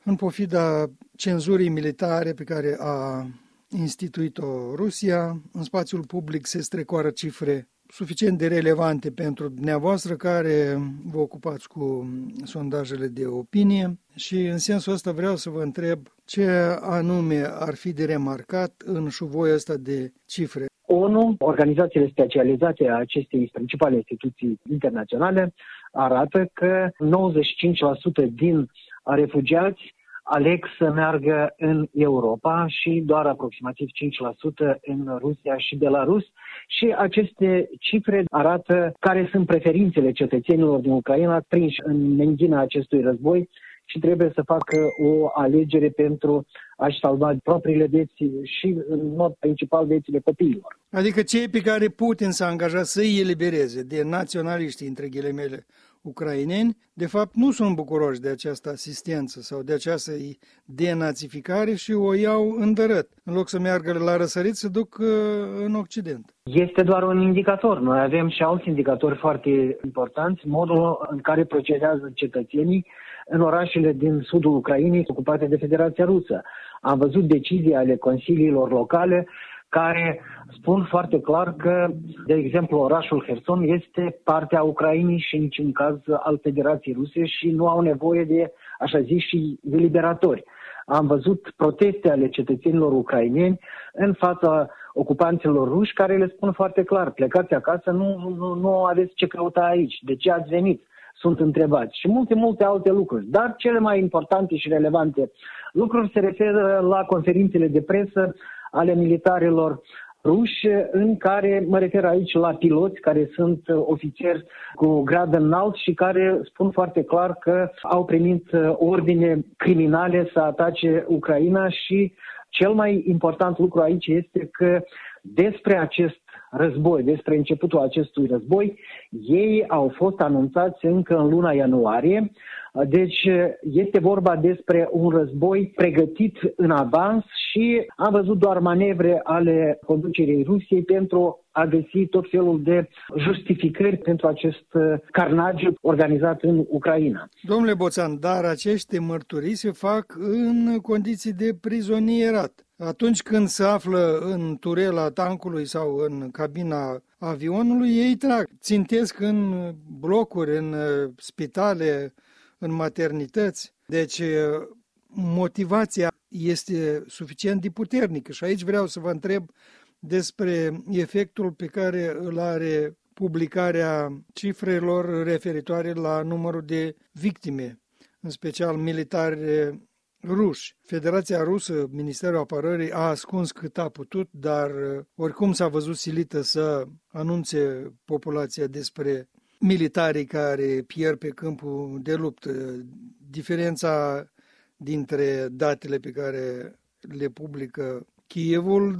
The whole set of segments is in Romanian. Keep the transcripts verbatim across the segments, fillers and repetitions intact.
în pofida cenzurii militare pe care a instituit-o Rusia. În spațiul public se strecoară cifre suficient de relevante pentru dumneavoastră care vă ocupați cu sondajele de opinie și în sensul ăsta vreau să vă întreb ce anume ar fi de remarcat în șuvoiul ăsta de cifre. ONU, organizațiile specializate a acestei principale instituții internaționale, arată că nouăzeci și cinci la sută din refugiați aleg să meargă în Europa și doar aproximativ cinci la sută în Rusia și Belarus. Și aceste cifre arată care sunt preferințele cetățenilor din Ucraina prinși în menghina acestui război și trebuie să facă o alegere pentru a-și salva propriile vieți și, în mod principal, viețile copiilor. Adică cei pe care Putin s-a angajat să îi elibereze de naționaliști, între ghilimele, ucraineni, de fapt nu sunt bucuroși de această asistență sau de această denațificare și o iau îndărât. În loc să meargă la răsărit, se duc în Occident. Este doar un indicator. Noi avem și alți indicatori foarte importanți. Modul în care procedează cetățenii în orașele din sudul Ucrainei ocupate de Federația Rusă. Am văzut decizii ale consiliilor locale care spun foarte clar că, de exemplu, orașul Herson este partea Ucrainei și în niciun caz al Federației Ruse și nu au nevoie de, așa zis, și eliberatori. Am văzut proteste ale cetățenilor ucraineni în fața ocupanților ruși care le spun foarte clar: plecați acasă, nu, nu, nu aveți ce căuta aici, de ce ați venit? Sunt întrebați și multe, multe alte lucruri. Dar cele mai importante și relevante lucruri se referă la conferințele de presă ale militarilor ruși, în care mă refer aici la piloți care sunt ofițeri cu grad înalt și care spun foarte clar că au primit ordine criminale să atace Ucraina și cel mai important lucru aici este că despre acest război, despre începutul acestui război, ei au fost anunțați încă în luna ianuarie. Deci este vorba despre un război pregătit în avans și am văzut doar manevre ale conducerii Rusiei pentru a găsi tot felul de justificări pentru acest carnage organizat în Ucraina. Domnule Boțan, dar aceste mărturii se fac în condiții de prizonierat. Atunci când se află în turela tancului sau în cabina avionului, ei trag, țintesc în blocuri, în spitale, în maternități. Deci motivația este suficient de puternică și aici vreau să vă întreb despre efectul pe care îl are publicarea cifrelor referitoare la numărul de victime, în special militari ruși. Federația Rusă, Ministerul Apărării, a ascuns cât a putut, dar oricum s-a văzut silită să anunțe populația despre militarii care pierd pe câmpul de luptă. Diferența dintre datele pe care le publică Kievul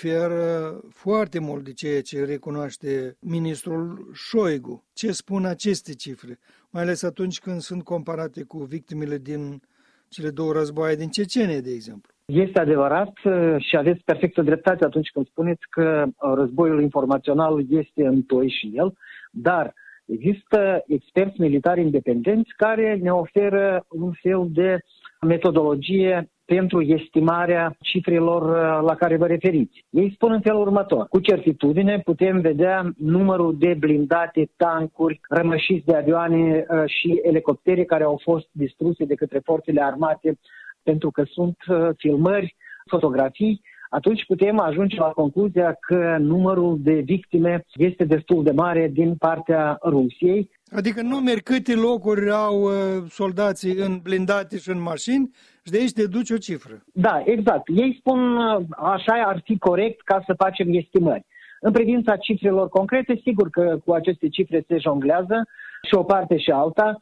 diferă foarte mult de ceea ce recunoaște ministrul Șoigu. Ce spun aceste cifre? Mai ales atunci când sunt comparate cu victimele din cele două războaie din Cecenie, de exemplu. Este adevărat și aveți perfectă dreptate atunci când spuneți că războiul informațional este întoi și el, dar există experți militari independenți care ne oferă un fel de metodologie pentru estimarea cifrelor la care vă referiți. Ei spun în felul următor: cu certitudine putem vedea numărul de blindate, tancuri, rămășiți de avioane și elicoptere care au fost distruse de către forțele armate, pentru că sunt filmări, fotografii. Atunci putem ajunge la concluzia că numărul de victime este destul de mare din partea Rusiei. Adică numeri câte locuri au soldații în blindate și în mașini și de aici deduci o cifră. Da, exact. Ei spun așa ar fi corect ca să facem estimări. În privința cifrelor concrete, sigur că cu aceste cifre se jonglează și o parte și alta,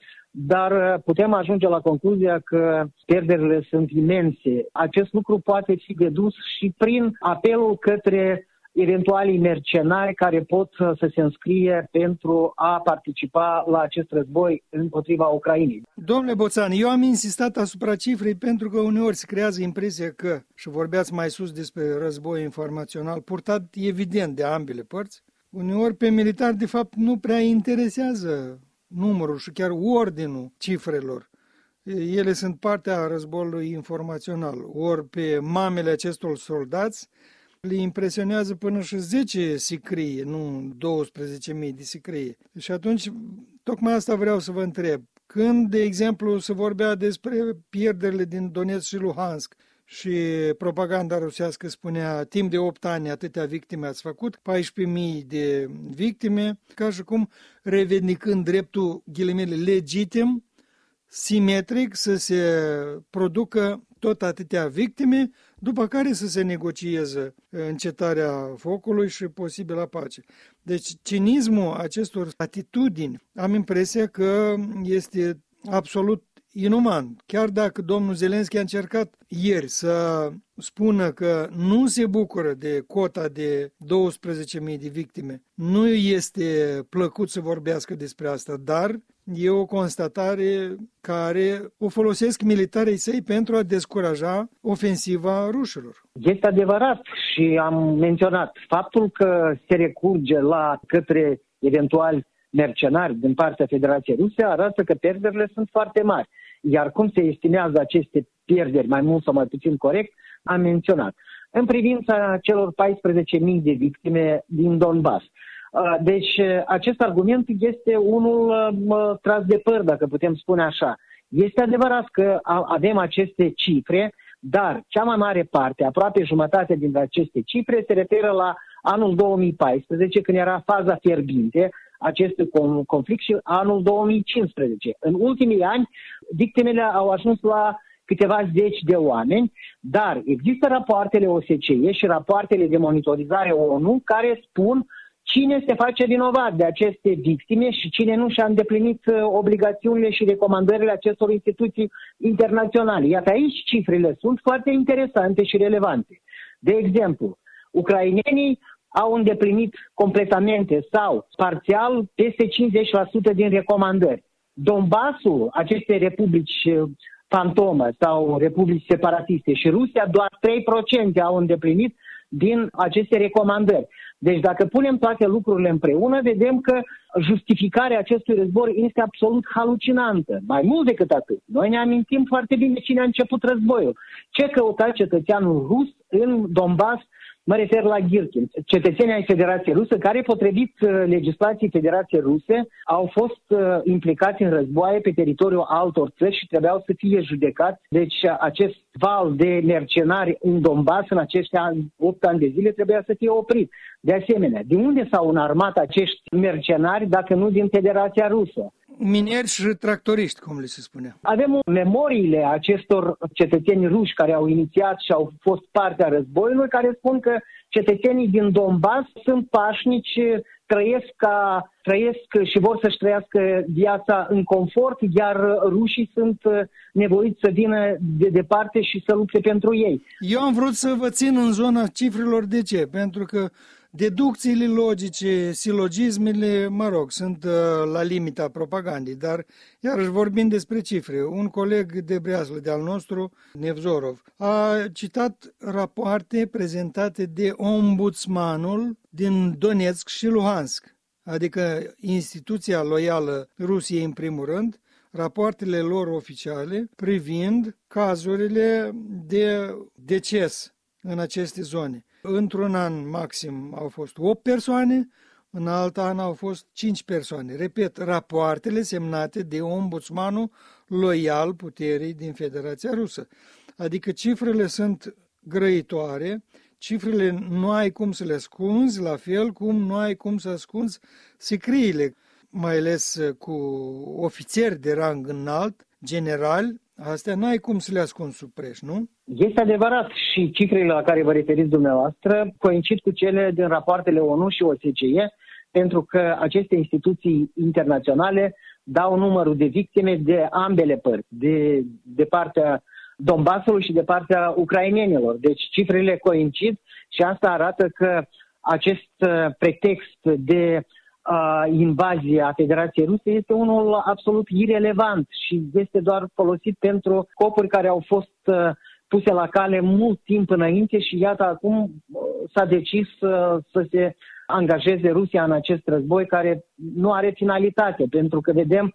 dar putem ajunge la concluzia că pierderile sunt imense. Acest lucru poate fi dedus și prin apelul către eventualii mercenari care pot să se înscrie pentru a participa la acest război împotriva Ucrainei. Domnule Boțan, eu am insistat asupra cifrei pentru că uneori se creează impresia că, și vorbeați mai sus despre război informațional purtat evident de ambele părți, uneori pe militari de fapt nu prea interesează numărul și chiar ordinul cifrelor. ele sunt partea războiului informațional. Ori pe mamele acestor soldați le impresionează până și zece sicrie, nu douăsprezece mii de sicrie. Și atunci, tocmai asta vreau să vă întreb. Când, de exemplu, se vorbea despre pierderile din Donetsk și Luhansk și propaganda rusească spunea timp de opt ani atâtea victime ați făcut, paisprezece mii de victime, ca și cum revendicând dreptul ghilimele legitim, simetric, să se producă tot atâtea victime, după care să se negocieze încetarea focului și posibilă pace. Deci cinismul acestor atitudini, am impresia că este absolut inuman. Chiar dacă domnul Zelenski a încercat ieri să spună că nu se bucură de cota de douăsprezece mii de victime, nu este plăcut să vorbească despre asta, dar e o constatare care o folosesc militarii săi pentru a descuraja ofensiva rușilor. Este adevărat și am menționat faptul că se recurge la către eventuali mercenari din partea Federației Ruse arată că pierderile sunt foarte mari. Iar cum se estimează aceste pierderi, mai mult sau mai puțin corect, am menționat. În privința celor paisprezece mii de victime din Donbass. Deci acest argument este unul tras de păr, dacă putem spune așa. Este adevărat că avem aceste cifre, dar cea mai mare parte, aproape jumătate dintre aceste cifre, se referă la anul două mii paisprezece, când era faza fierbinte acestui conflict, și anul două mii cincisprezece. În ultimii ani, victimele au ajuns la câteva zeci de oameni, dar există rapoartele O S C E și rapoartele de monitorizare O N U care spun cine se face vinovat de aceste victime și cine nu și-a îndeplinit obligațiunile și recomandările acestor instituții internaționale. Iată, aici cifrele sunt foarte interesante și relevante. De exemplu, ucrainenii au îndeplinit completamente sau parțial peste cincizeci la sută din recomandări. Donbassul, aceste republici fantomă sau republici separatiste, și Rusia, doar trei la sută au îndeplinit din aceste recomandări. Deci dacă punem toate lucrurile împreună, vedem că justificarea acestui război este absolut halucinantă. Mai mult decât atât, noi ne amintim foarte bine cine a început războiul. Ce căuta cetățeanul rus în Donbass? Mă refer la Girkin, cetățenii ai Federației Rusă, care, potrivit legislației Federației Ruse, au fost implicați în războaie pe teritoriul altor țări și trebuiau să fie judecați. Deci acest val de mercenari în Donbass în acești opt ani de zile trebuia să fie oprit. De asemenea, de unde s-au înarmat acești mercenari dacă nu din Federația Rusă? Mineri și tractoriști, cum le se spunea. Avem memoriile acestor cetățeni ruși care au inițiat și au fost parte a războiului, care spun că cetățenii din Donbass sunt pașnici, trăiesc, ca, trăiesc și vor să-și trăiască viața în confort, iar rușii sunt nevoiți să vină de departe și să lupte pentru ei. Eu am vrut să vă țin în zona cifrelor. De ce? Pentru că deducțiile logice, silogismele, mă rog, sunt uh, la limita propagandei, dar iarăși vorbim despre cifre. Un coleg de Breaslă de al nostru, Nevzorov, a citat rapoarte prezentate de ombudsmanul din Donetsk și Luhansk, adică instituția loială Rusiei în primul rând, rapoartele lor oficiale privind cazurile de deces în aceste zone. Într-un an maxim au fost opt persoane, în alt an au fost cinci persoane. Repet, rapoartele semnate de ombudsmanul loial puterii din Federația Rusă. Adică cifrele sunt grăitoare, cifrele nu ai cum să le ascunzi, la fel cum nu ai cum să ascunzi sicriile, mai ales cu ofițeri de rang înalt, generali. Astea n-ai cum să le ascunzi sub preș, nu? Este adevărat și cifrele la care vă referiți dumneavoastră coincid cu cele din rapoartele O N U și O S C E, pentru că aceste instituții internaționale dau numărul de victime de ambele părți, de, de partea Donbassului și de partea ucrainenilor. Deci cifrele coincid și asta arată că acest pretext de Uh, invazie a Federației Ruse este unul absolut irelevant și este doar folosit pentru scopuri care au fost uh, puse la cale mult timp înainte și iată acum uh, s-a decis uh, să se angajeze Rusia în acest război care nu are finalitate, pentru că vedem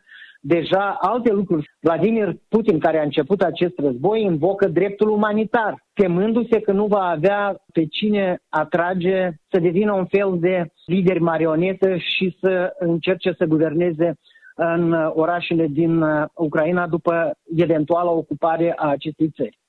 deja alte lucruri. Vladimir Putin, care a început acest război, invocă dreptul umanitar, temându-se că nu va avea pe cine atrage să devină un fel de lider marionetă și să încerce să guverneze în orașele din Ucraina după eventuala ocupare a acestei țări.